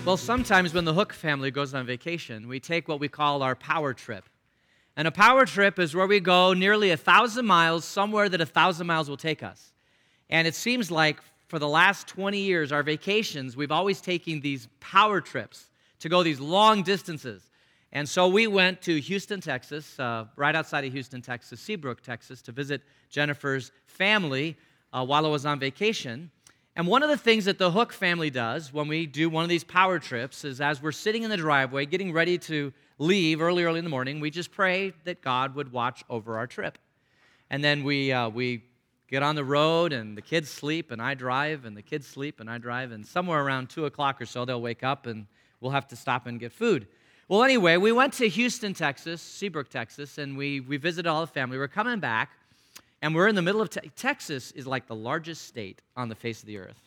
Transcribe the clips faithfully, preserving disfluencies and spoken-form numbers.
Well, sometimes when the Hook family goes on vacation, we take what we call our power trip. And a power trip is where we go nearly a thousand miles, somewhere that a thousand miles will take us. And it seems like for the last twenty years, our vacations, we've always taken these power trips to go these long distances. And so we went to Houston, Texas, uh, right outside of Houston, Texas, Seabrook, Texas, to visit Jennifer's family uh, while I was on vacation. And one of the things that the Hook family does when we do one of these power trips is as we're sitting in the driveway, getting ready to leave early, early in the morning, we just pray that God would watch over our trip. And then we uh, we get on the road, and the kids sleep, and I drive, and the kids sleep, and I drive, and somewhere around two o'clock or so, they'll wake up, and we'll have to stop and get food. Well, anyway, we went to Houston, Texas, Seabrook, Texas, and we, we visited all the family. We're coming back, and we're in the middle of te- Texas is like the largest state on the face of the earth.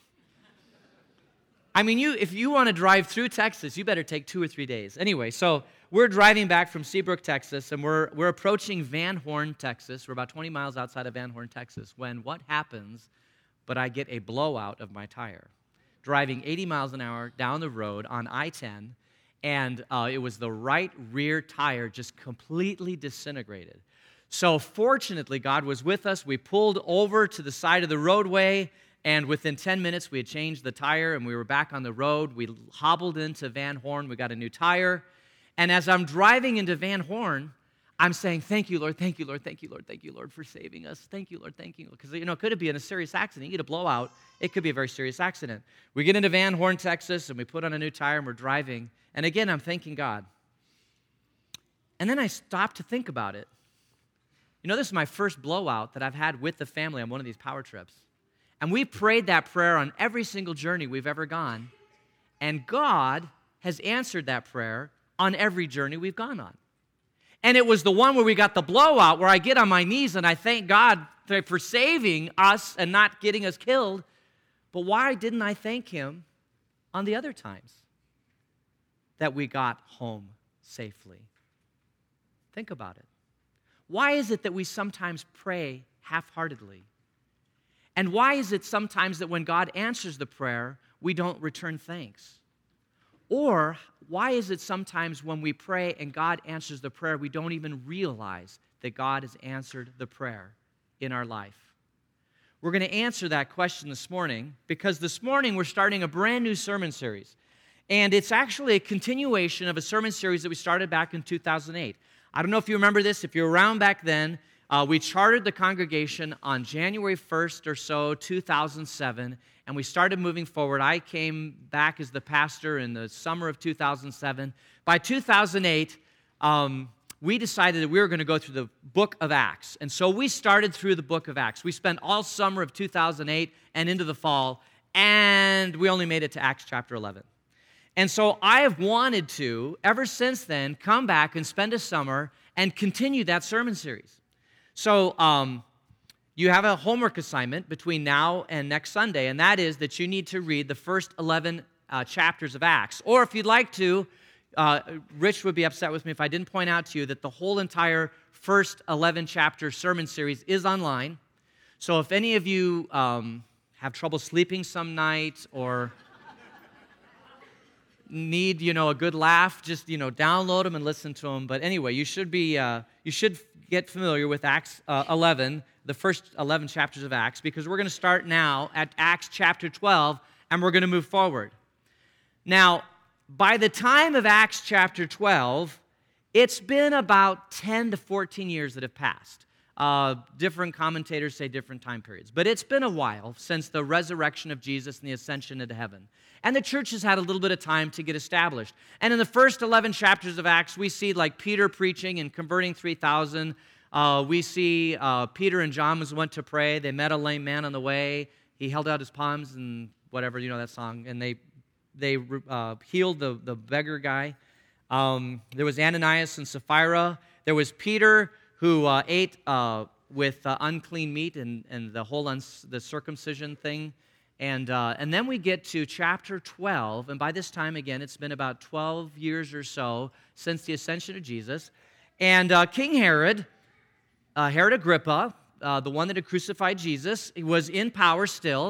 I mean, you if you want to drive through Texas, you better take two or three days. Anyway, so we're driving back from Seabrook, Texas, and we're we're approaching Van Horn, Texas. We're about twenty miles outside of Van Horn, Texas, when what happens but I get a blowout of my tire. Driving eighty miles an hour down the road on I ten, and uh, it was the right rear tire just completely disintegrated. So fortunately, God was with us. We pulled over to the side of the roadway, and within ten minutes, we had changed the tire, and we were back on the road. We hobbled into Van Horn. We got a new tire. And as I'm driving into Van Horn, I'm saying, thank you, Lord, thank you, Lord, thank you, Lord, thank you, Lord, for saving us. Thank you, Lord, thank you. Because, you know, could it be in a serious accident? You get a blowout. It could be a very serious accident. We get into Van Horn, Texas, and we put on a new tire, and we're driving. And again, I'm thanking God. And then I stopped to think about it. You know, this is my first blowout that I've had with the family on one of these power trips. And we prayed that prayer on every single journey we've ever gone. And God has answered that prayer on every journey we've gone on. And it was the one where we got the blowout, where I get on my knees and I thank God for saving us and not getting us killed. But why didn't I thank Him on the other times that we got home safely? Think about it. Why is it that we sometimes pray half-heartedly? And why is it sometimes that when God answers the prayer, we don't return thanks? Or why is it sometimes when we pray and God answers the prayer, we don't even realize that God has answered the prayer in our life? We're going to answer that question this morning because this morning we're starting a brand new sermon series. And it's actually a continuation of a sermon series that we started back in two thousand eight. I don't know if you remember this. If you're around back then, uh, we chartered the congregation on January first or so, two thousand seven, and we started moving forward. I came back as the pastor in the summer of two thousand seven. By two thousand eight, um, we decided that we were going to go through the book of Acts. And so we started through the book of Acts. We spent all summer of two thousand eight and into the fall, and we only made it to Acts chapter eleven. And so I have wanted to, ever since then, come back and spend a summer and continue that sermon series. So um, you have a homework assignment between now and next Sunday, and that is that you need to read the first eleven uh, chapters of Acts. Or if you'd like to, uh, Rich would be upset with me if I didn't point out to you that the whole entire first eleven chapter sermon series is online. So if any of you um, have trouble sleeping some night or need, you know, a good laugh, just, you know, download them and listen to them. But anyway, you should be, uh, you should get familiar with Acts uh, eleven, the first eleven chapters of Acts, because we're going to start now at Acts chapter twelve, and we're going to move forward. Now, by the time of Acts chapter twelve, it's been about ten to fourteen years that have passed. Uh, different commentators say different time periods. But it's been a while since the resurrection of Jesus and the ascension into heaven. And the church has had a little bit of time to get established. And in the first eleven chapters of Acts, we see like Peter preaching and converting three thousand. Uh, we see uh, Peter and John went to pray. They met a lame man on the way. He held out his palms and whatever, you know that song. And they they uh, healed the, the beggar guy. Um, there was Ananias and Sapphira. There was Peter who uh, ate uh, with uh, unclean meat and, and the whole uns- the circumcision thing. And uh, and then we get to chapter twelve, and by this time, again, it's been about twelve years or so since the ascension of Jesus. And uh, King Herod, uh, Herod Agrippa, uh, the one that had crucified Jesus, he was in power still,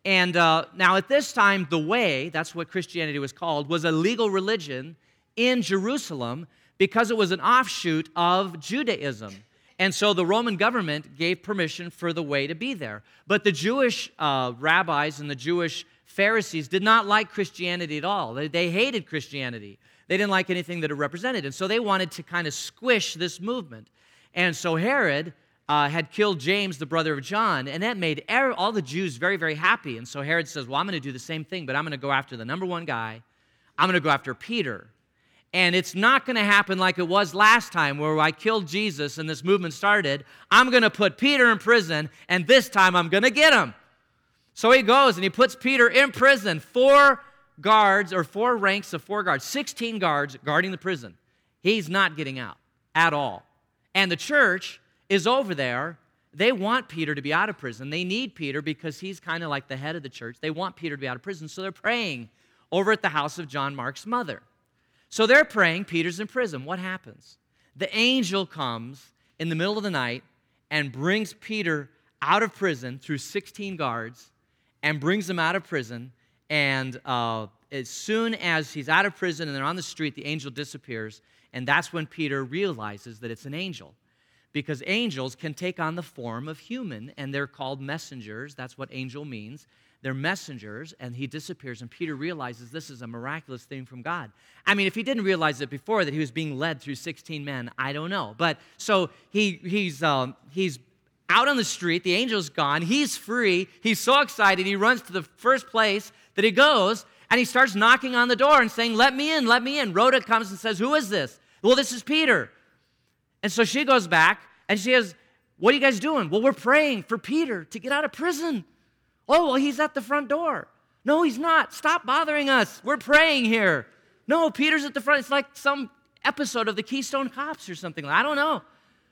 And uh, now at this time, the Way, that's what Christianity was called, was a legal religion in Jerusalem because it was an offshoot of Judaism. And so the Roman government gave permission for the Way to be there. But the Jewish uh, rabbis and the Jewish Pharisees did not like Christianity at all. They, they hated Christianity. They didn't like anything that it represented. And so they wanted to kind of squish this movement. And so Herod uh, had killed James, the brother of John, and that made er- all the Jews very, very happy. And so Herod says, well, I'm going to do the same thing, but I'm going to go after the number one guy. I'm going to go after Peter. And it's not going to happen like it was last time where I killed Jesus and this movement started. I'm going to put Peter in prison, and this time I'm going to get him. So he goes and he puts Peter in prison. Four guards, or four ranks of four guards, sixteen guards guarding the prison. He's not getting out at all. And the church is over there. They want Peter to be out of prison. They need Peter because he's kind of like the head of the church. They want Peter to be out of prison, so they're praying over at the house of John Mark's mother. So they're praying, Peter's in prison. What happens? The angel comes in the middle of the night and brings Peter out of prison through sixteen guards and brings him out of prison. And uh, as soon as he's out of prison and they're on the street, the angel disappears. And that's when Peter realizes that it's an angel. Because angels can take on the form of human, and they're called messengers. That's what angel means. They're messengers, and he disappears, and Peter realizes this is a miraculous thing from God. I mean, if he didn't realize it before, that he was being led through sixteen men, I don't know. But so he he's um, he's out on the street, the angel's gone, he's free, he's so excited, he runs to the first place that he goes, and he starts knocking on the door and saying, let me in, let me in. Rhoda comes and says, who is this? Well, this is Peter. And so she goes back, and she says, what are you guys doing? Well, we're praying for Peter to get out of prison. Oh, well, he's at the front door. No, he's not. Stop bothering us. We're praying here. No, Peter's at the front. It's like some episode of the Keystone Cops or something. I don't know.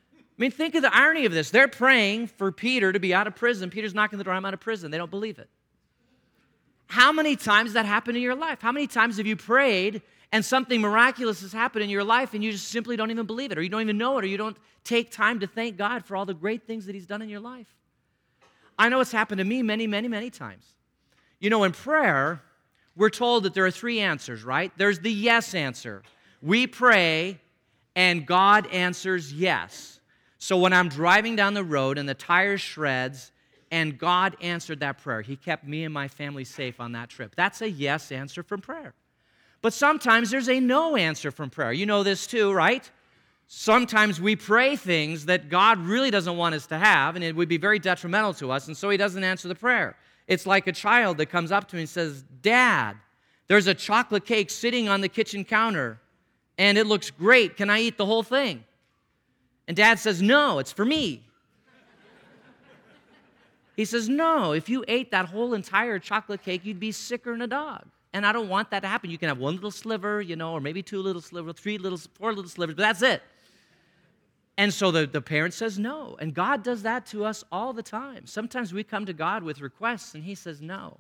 I mean, think of the irony of this. They're praying for Peter to be out of prison. Peter's knocking the door. I'm out of prison. They don't believe it. How many times has that happened in your life? How many times have you prayed and something miraculous has happened in your life and you just simply don't even believe it, or you don't even know it, or you don't take time to thank God for all the great things that he's done in your life? I know it's happened to me many, many, many times. You know, in prayer, we're told that there are three answers, right? There's the yes answer. We pray, and God answers yes. So when I'm driving down the road and the tire shreds, and God answered that prayer, he kept me and my family safe on that trip. That's a yes answer from prayer. But sometimes there's a no answer from prayer. You know this too, right? Sometimes we pray things that God really doesn't want us to have, and it would be very detrimental to us, and so he doesn't answer the prayer. It's like a child that comes up to me and says, Dad, there's a chocolate cake sitting on the kitchen counter, and it looks great. Can I eat the whole thing? And Dad says, no, it's for me. He says, no, if you ate that whole entire chocolate cake, you'd be sicker than a dog. And I don't want that to happen. You can have one little sliver, you know, or maybe two little slivers, three little, four little slivers, but that's it. And so the, the parent says no. And God does that to us all the time. Sometimes we come to God with requests, and he says no.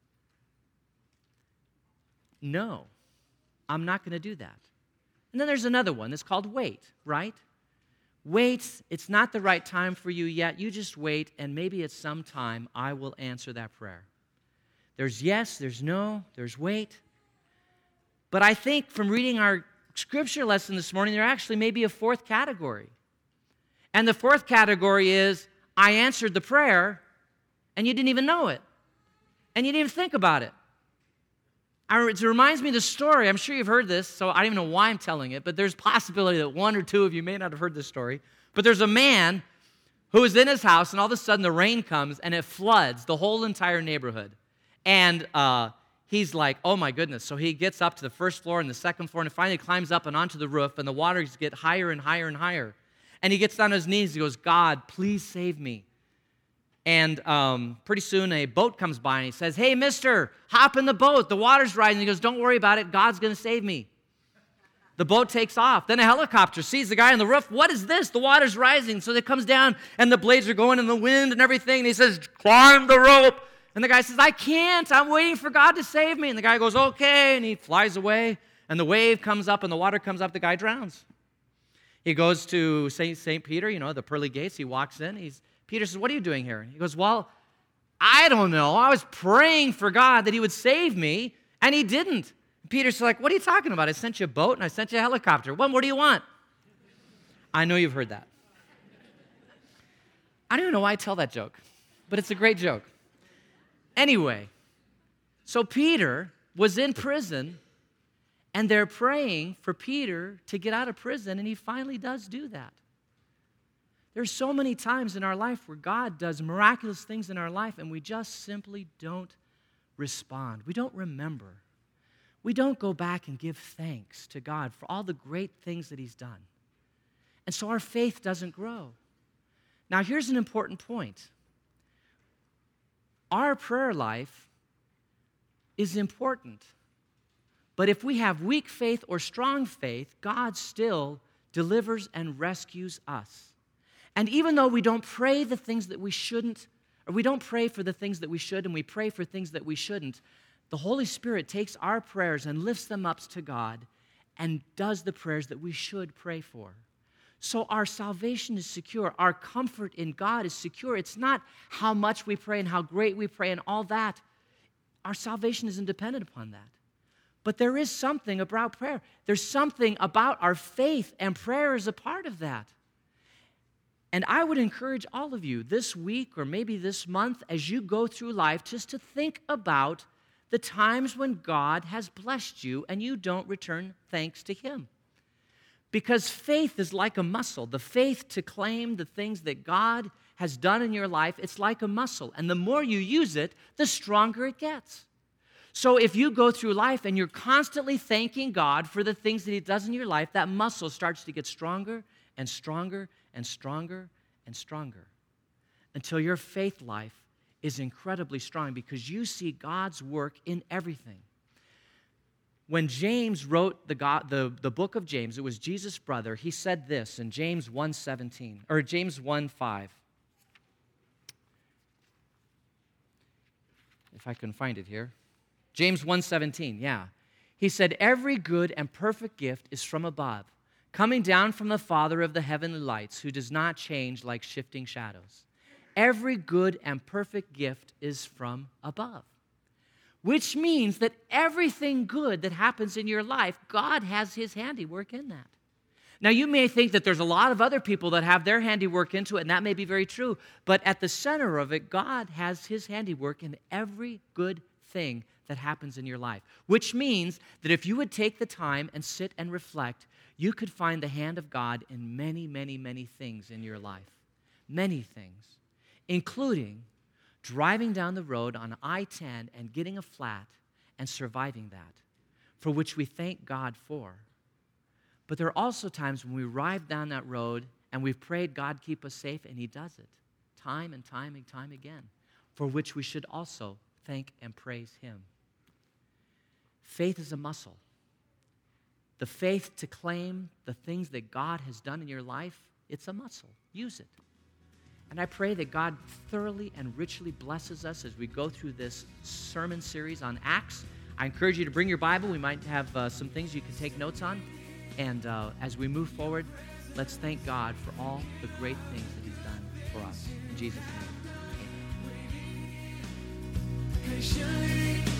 No, I'm not going to do that. And then there's another one that's called wait, right? Wait, it's not the right time for you yet. You just wait, and maybe at some time I will answer that prayer. There's yes, there's no, there's wait. But I think from reading our scripture lesson this morning, there actually may be a fourth category. And the fourth category is, I answered the prayer, and you didn't even know it. And you didn't even think about it. I, it reminds me of the story. I'm sure you've heard this, so I don't even know why I'm telling it, but there's possibility that one or two of you may not have heard this story. But there's a man who is in his house, and all of a sudden the rain comes, and it floods the whole entire neighborhood. And uh, he's like, oh my goodness. So he gets up to the first floor and the second floor, and finally climbs up and onto the roof, and the waters get higher and higher and higher. And he gets down on his knees. He goes, God, please save me. And um, pretty soon a boat comes by, and he says, hey, mister, hop in the boat. The water's rising. He goes, don't worry about it. God's going to save me. The boat takes off. Then a helicopter sees the guy on the roof. What is this? The water's rising. So it comes down, and the blades are going in the wind and everything. And he says, climb the rope. And the guy says, I can't. I'm waiting for God to save me. And the guy goes, okay. And he flies away. And the wave comes up, and the water comes up. The guy drowns. He goes to Saint Saint Peter, you know, the pearly gates. He walks in. He's Peter says, what are you doing here? He goes, well, I don't know. I was praying for God that he would save me, and he didn't. Peter's like, what are you talking about? I sent you a boat and I sent you a helicopter. What more do you want? I know you've heard that. I don't even know why I tell that joke, but it's a great joke. Anyway, so Peter was in prison, and they're praying for Peter to get out of prison, and he finally does do that. There's so many times in our life where God does miraculous things in our life, and we just simply don't respond. We don't remember. We don't go back and give thanks to God for all the great things that he's done. And so our faith doesn't grow. Now, here's an important point. Our prayer life is important. But if we have weak faith or strong faith, God still delivers and rescues us. And even though we don't pray the things that we shouldn't, or we don't pray for the things that we should, and we pray for things that we shouldn't, the Holy Spirit takes our prayers and lifts them up to God and does the prayers that we should pray for. So our salvation is secure. Our comfort in God is secure. It's not how much we pray and how great we pray and all that. Our salvation isn't dependent upon that. But there is something about prayer. There's something about our faith, and prayer is a part of that. And I would encourage all of you this week or maybe this month as you go through life just to think about the times when God has blessed you and you don't return thanks to him. Because faith is like a muscle. The faith to claim the things that God has done in your life, it's like a muscle. And the more you use it, the stronger it gets. So if you go through life and you're constantly thanking God for the things that he does in your life, that muscle starts to get stronger and stronger and stronger and stronger until your faith life is incredibly strong because you see God's work in everything. When James wrote the, God, the, the book of James, it was Jesus' brother, he said this in James one seventeen, or James one five. If I can find it here. James one seventeen, yeah. He said, every good and perfect gift is from above, coming down from the Father of the heavenly lights, who does not change like shifting shadows. Every good and perfect gift is from above. Which means that everything good that happens in your life, God has his handiwork in that. Now, you may think that there's a lot of other people that have their handiwork into it, and that may be very true, but at the center of it, God has his handiwork in every good thing that happens in your life. Which means that if you would take the time and sit and reflect, you could find the hand of God in many, many, many things in your life. Many things, including driving down the road on I ten and getting a flat and surviving that, for which we thank God for. But there are also times when we arrive down that road and we've prayed God keep us safe, and he does it time and time and time again, for which we should also thank and praise him. Faith is a muscle. The faith to claim the things that God has done in your life, it's a muscle. Use it. And I pray that God thoroughly and richly blesses us as we go through this sermon series on Acts. I encourage you to bring your Bible. We might have uh, some things you can take notes on. And uh, as we move forward, let's thank God for all the great things that he's done for us. In Jesus' name, amen.